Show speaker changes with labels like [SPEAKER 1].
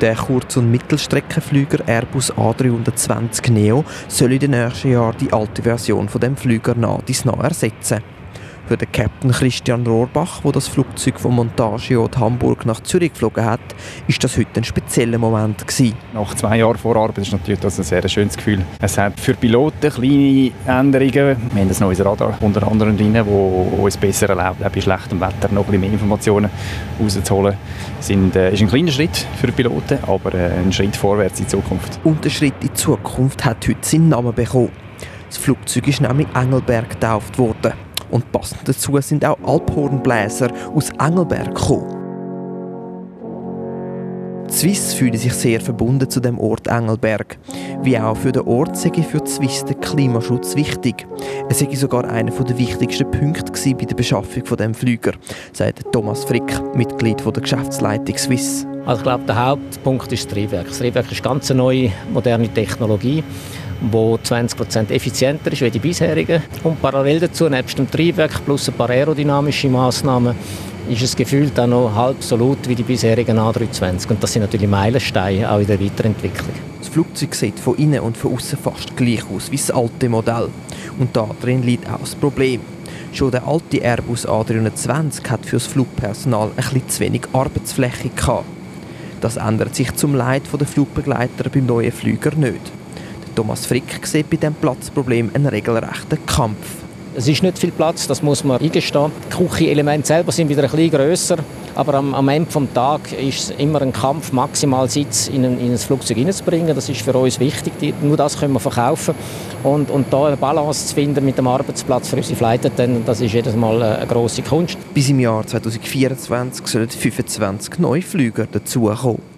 [SPEAKER 1] Der Kurz- und Mittelstreckenflüger Airbus A320 Neo soll in den nächsten Jahren die alte Version von dem Flüger nah ersetzen. Für den Captain Christian Rohrbach, der das Flugzeug vom Montageort Hamburg nach Zürich geflogen hat, ist das heute ein spezieller Moment gewesen.
[SPEAKER 2] Nach 2 Jahren Vorarbeit ist natürlich das ein sehr schönes Gefühl. Es hat für Piloten kleine Änderungen. Wir haben ein neues Radar unter anderem drin, das uns besser erlaubt, auch bei schlechtem Wetter noch ein bisschen mehr Informationen rauszuholen. Es ist ein kleiner Schritt für die Piloten, aber ein Schritt vorwärts in die Zukunft.
[SPEAKER 1] Und der Schritt in die Zukunft hat heute seinen Namen bekommen. Das Flugzeug ist nämlich Engelberg getauft worden. Und passend dazu sind auch Alphornbläser aus Engelberg gekommen. Die Swiss fühlen sich sehr verbunden zu dem Ort Engelberg. Wie auch für den Ort sei für die Swiss der Klimaschutz wichtig. Es sei sogar einer der wichtigsten Punkte bei der Beschaffung von dem Flüger, sagt Thomas Frick, Mitglied der Geschäftsleitung Swiss.
[SPEAKER 3] Also ich glaube, der Hauptpunkt ist das Triebwerk. Das Triebwerk ist ganz eine neue, moderne Technologie, die 20% effizienter ist als die bisherigen. Und parallel dazu, nebst dem Triebwerk plus ein paar aerodynamische Massnahmen, ist es gefühlt auch noch halb so laut wie die bisherigen A320. Und das sind natürlich Meilensteine auch in der Weiterentwicklung.
[SPEAKER 1] Das Flugzeug sieht von innen und von außen fast gleich aus wie das alte Modell. Und darin liegt auch das Problem. Schon der alte Airbus A320 hat für das Flugpersonal ein bisschen zu wenig Arbeitsfläche gehabt. Das ändert sich zum Leid der Flugbegleiter beim neuen Flüger nicht. Thomas Frick sieht bei diesem Platzproblem einen regelrechten Kampf.
[SPEAKER 3] Es ist nicht viel Platz, das muss man eingestehen. Die Küchenelemente selber sind wieder ein bisschen grösser, aber am Ende des Tages ist es immer ein Kampf, maximal Sitz in ein Flugzeug hineinzubringen. Das ist für uns wichtig, nur das können wir verkaufen. Und da eine Balance zu finden mit dem Arbeitsplatz für unsere Flight Attendants, das ist jedes Mal eine grosse Kunst.
[SPEAKER 1] Bis im Jahr 2024 sollen 25 neue Flüger dazukommen.